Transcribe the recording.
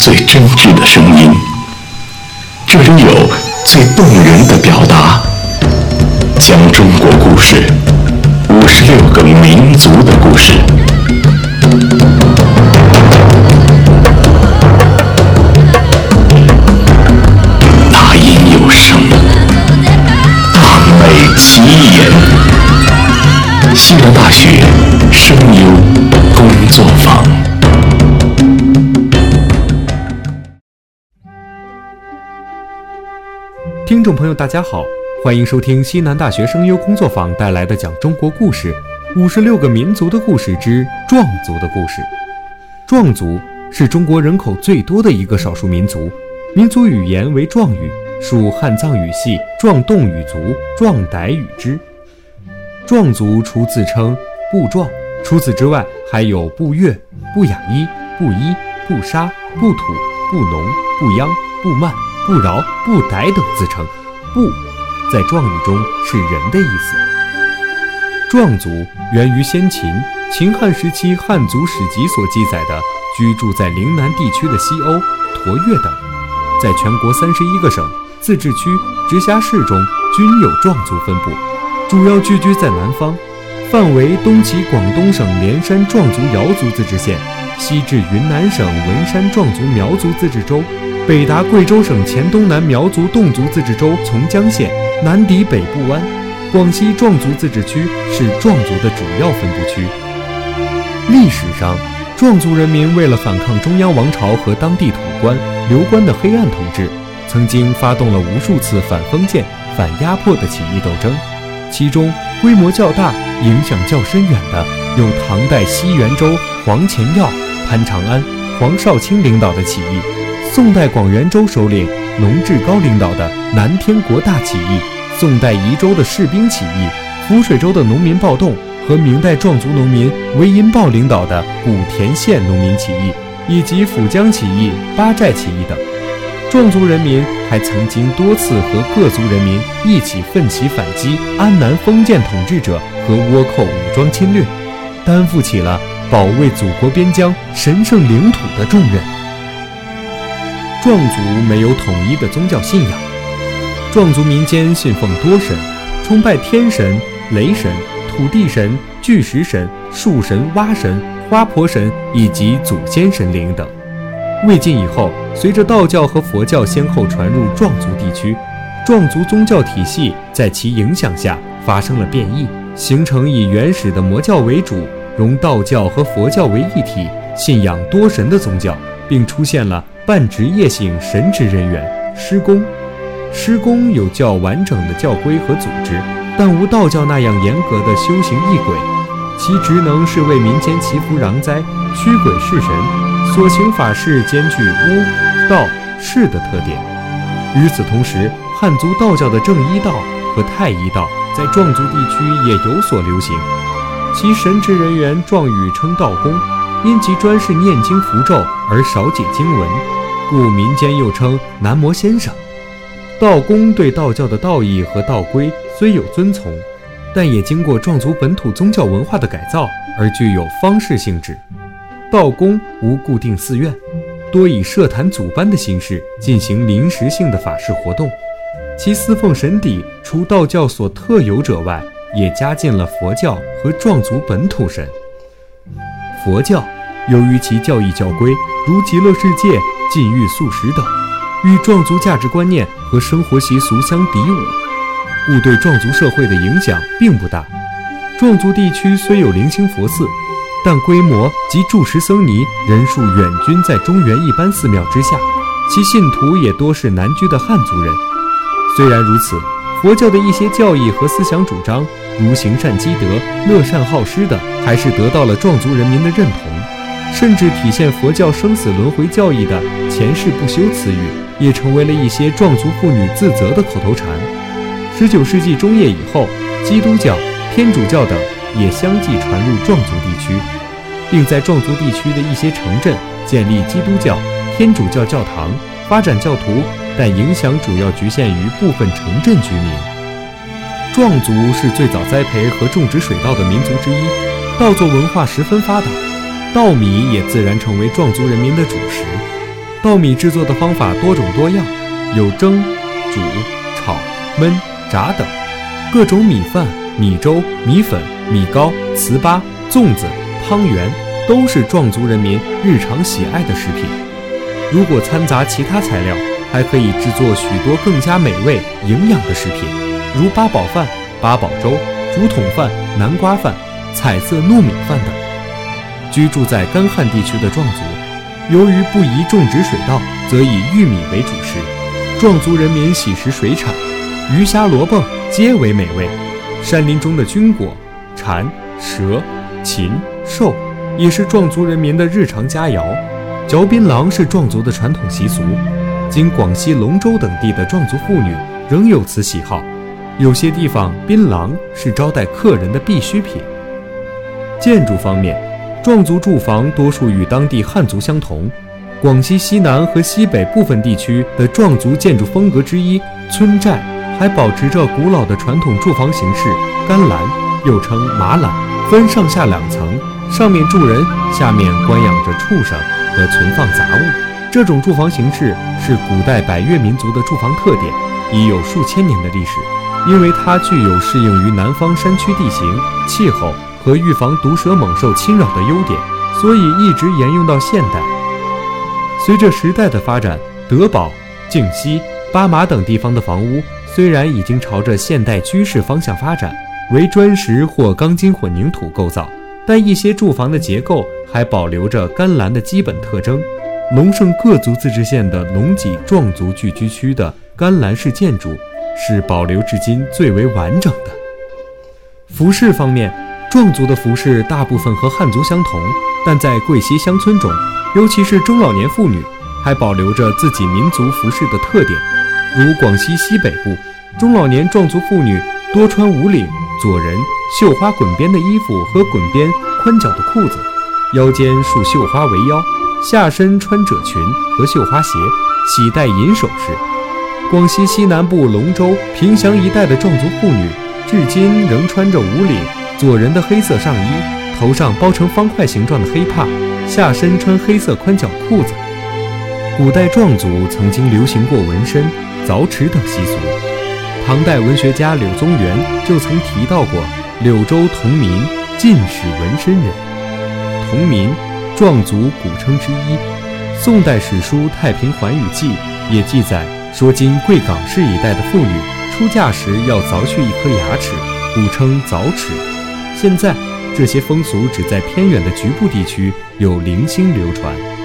最真挚的声音，这里有最动人的表达，讲中国故事，56个民族的故事。大音有声，大美其言。西南大学声优工作坊。 听众朋友大家好，欢迎收听西南大学声优工作坊带来的讲中国故事56个民族的故事之壮族的故事。壮族是中国人口最多的一个少数民族，民族语言为壮语，属汉藏语系壮侗语族壮傣语支。壮族除自称布壮，除此之外还有布越、布雅伊、布依、布沙、布土、布农、布央、布曼、布饶、布傣等自称。布在壮语中是人的意思。壮族源于先秦，秦汉时期汉族史籍所记载的居住在岭南地区的西欧、沱越等，在全国31个省、自治区、直辖市中均有壮族分布，主要聚居在南方，范围东起广东省连山壮族瑶族自治县，西至云南省文山壮族苗族自治州，北达贵州省黔东南苗族侗族自治州从江县，南抵北部湾。广西壮族自治区是壮族的主要分布区。历史上，壮族人民为了反抗中央王朝和当地土官、流官的黑暗统治，曾经发动了无数次反封建、反压迫的起义斗争，其中规模较大、影响较深远的有唐代西元州黄乾耀、潘长安、黄绍清领导的起义，宋代广元州首领农志高领导的南天国大起义，宋代宜州的士兵起义，抚水州的农民暴动和明代壮族农民韦银豹领导的古田县农民起义，以及抚江起义、八寨起义等。壮族人民还曾经多次和各族人民一起奋起反击安南封建统治者和倭寇武装侵略，担负起了保卫祖国边疆神圣领土的重任。壮族没有统一的宗教信仰，壮族民间信奉多神，崇拜天神、雷神、土地神、巨石神、树神、蛙神、花婆神以及祖先神灵等。魏晋以后，随着道教和佛教先后传入壮族地区，壮族宗教体系在其影响下发生了变异，形成以原始的魔教为主，融道教和佛教为一体，信仰多神的宗教，并出现了半职业性神职人员师公。师公有较完整的教规和组织，但无道教那样严格的修行仪轨，其职能是为民间祈福攘灾、驱鬼释神，所行法事兼具巫、道、释的特点。与此同时，汉族道教的正一道和太一道在壮族地区也有所流行，其神职人员壮语称道公，因其专事念经符咒而少解经文，故民间又称南摩先生。道公对道教的道义和道规虽有遵从，但也经过壮族本土宗教文化的改造而具有方式性质。道公无固定寺院，多以设坛组班的形式进行临时性的法事活动，其祀奉神邸除道教所特有者外，也加进了佛教和壮族本土神。佛教由于其教义教规如极乐世界、禁欲素食等，与壮族价值观念和生活习俗相抵牾，故对壮族社会的影响并不大。壮族地区虽有零星佛寺，但规模及住持僧尼人数远均在中原一般寺庙之下，其信徒也多是南居的汉族人。虽然如此，佛教的一些教义和思想主张，如行善积德、乐善好施的，还是得到了壮族人民的认同。甚至体现佛教生死轮回教义的前世不修词语，也成为了一些壮族妇女自责的口头禅。19世纪中叶以后，基督教、天主教等也相继传入壮族地区，并在壮族地区的一些城镇建立基督教、天主教教堂，发展教徒，但影响主要局限于部分城镇居民。壮族是最早栽培和种植水稻的民族之一，稻作文化十分发达，稻米也自然成为壮族人民的主食。 稻米制作的方法多种多样，有蒸、煮、炒、焖、炸等。各种米饭、米粥、米粉、米糕、糍粑、粽子、汤圆都是壮族人民日常喜爱的食品。如果掺杂其他材料，还可以制作许多更加美味、营养的食品，如八宝饭、八宝粥、竹筒饭、南瓜饭、彩色糯米饭等。居住在干旱地区的壮族，由于不宜种植水稻，则以玉米为主食。壮族人民喜食水产，鱼虾螺蚌皆为美味。山林中的菌果、蝉、蛇、禽、兽也是壮族人民的日常佳肴。嚼槟榔是壮族的传统习俗，今广西龙州等地的壮族妇女仍有此喜好。有些地方槟榔是招待客人的必需品。建筑方面，壮族住房多数与当地汉族相同。广西西南和西北部分地区的壮族建筑风格之一村寨，还保持着古老的传统住房形式干栏，又称马栏，分上下两层，上面住人，下面关养着畜生和存放杂物。这种住房形式是古代百越民族的住房特点，已有数千年的历史。因为它具有适应于南方山区地形、气候和预防毒蛇猛兽侵扰的优点，所以一直沿用到现代。随着时代的发展，德保、靖西、巴马等地方的房屋虽然已经朝着现代居室方向发展，为砖石或钢筋混凝土构造，但一些住房的结构还保留着干栏的基本特征。龙胜各族自治县的龙脊壮族聚居区的干栏式建筑是保留至今最为完整的。服饰方面，壮族的服饰大部分和汉族相同，但在贵溪乡村中，尤其是中老年妇女，还保留着自己民族服饰的特点。如广西西北部，中老年壮族妇女多穿无领、左人、绣花滚边的衣服和滚边宽脚的裤子，腰间束绣花围腰，下身穿褶裙和绣花鞋，喜戴银首饰。广西西南部龙州、萍乡一带的壮族妇女至今仍穿着无领、左人的黑色上衣，头上包成方块形状的黑帕，下身穿黑色宽脚裤子。古代壮族曾经流行过纹身、凿齿等习俗。唐代文学家柳宗元就曾提到过柳州同民尽是纹身人。同民，壮族古称之一。宋代史书《太平寰宇记》也记载说，今贵港市一带的妇女出嫁时要凿去一颗牙齿，古称凿齿。现在这些风俗只在偏远的局部地区有零星流传。